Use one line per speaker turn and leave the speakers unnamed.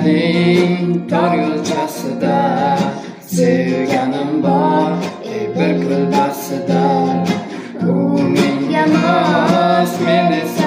dunyoning tor yo'lchasida sevganim bor bir kulbasida. U menga emas, meni